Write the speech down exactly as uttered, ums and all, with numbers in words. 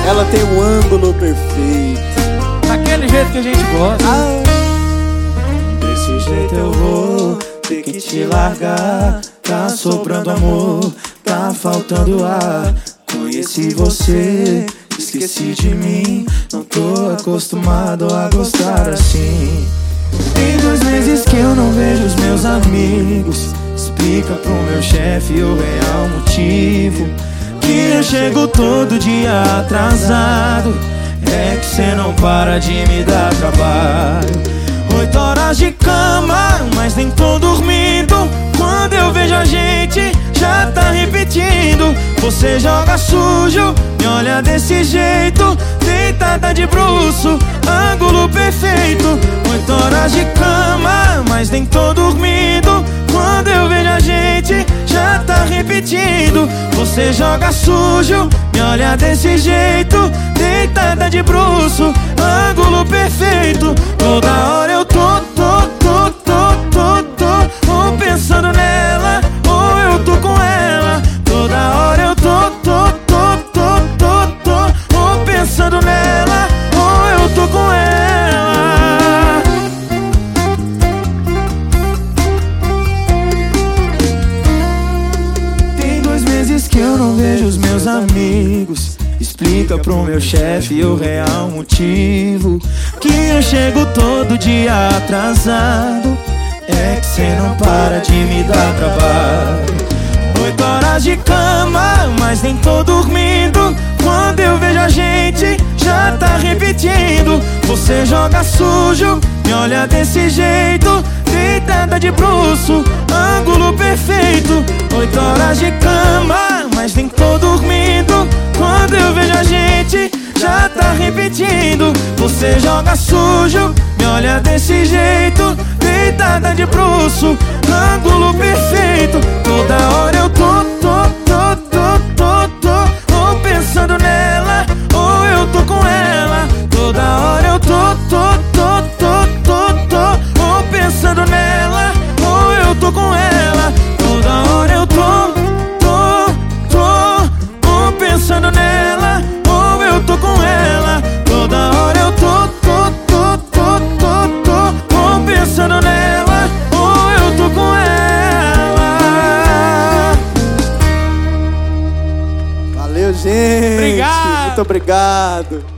Ela tem um ângulo perfeito, daquele jeito que a gente gosta. ah. Desse jeito eu vou ter que te largar. Tá sobrando amor, tá faltando ar. Conheci você, esqueci de mim. Não tô acostumado a gostar assim. Tem dois meses que eu não vejo os meus amigos. Explica pro meu chefe o real motivo. Que eu chego todo dia atrasado. É que cê não para de me dar trabalho. Oito horas de cama, mas nem tô dormindo. Quando eu vejo a gente, já tá repetindo. Você joga sujo, me olha desse jeito. Deitada de bruço, ângulo perfeito. Oito horas de cama, mas nem tô dormindo. Quando eu vejo a gente, já tá repetindo. Você joga sujo, me olha desse jeito. Deitada de bruço, ângulo perfeito. Toda hora eu tô, tô, tô, tô, tô, tô ou pensando nela, ou eu tô com ela. Toda hora eu tô, tô, tô, tô, tô, tô ou pensando nela, ou eu tô com ela. Tem dois meses que eu não vejo os meus amigos. Explica pro meu chefe o real motivo. Que eu chego todo dia atrasado. É que cê não para de me dar trabalho. Oito horas de cama, mas nem tô dormindo. Quando eu vejo a gente, já tá repetindo. Você joga sujo, me olha desse jeito. Deitada de bruço, ângulo perfeito. Oito horas de cama, mas nem tô dormindo. Quando eu vejo a gente, já tá repetindo. Você joga sujo, me olha desse jeito. Deitada de bruço, ângulo perfeito. Toda hora eu tô, tô, tô, tô, tô, tô ou pensando nela, ou eu tô com ela. Toda hora eu tô, tô, tô, tô, tô, tô ou pensando nela, ou eu tô com ela. Toda hora eu tô, tô, tô ou pensando nela, ou eu tô com ela. Toda hora eu tô, tô, tô, tô, tô, tô ou pensando nela, ou eu tô com ela. Valeu, gente. Obrigado. Muito obrigado.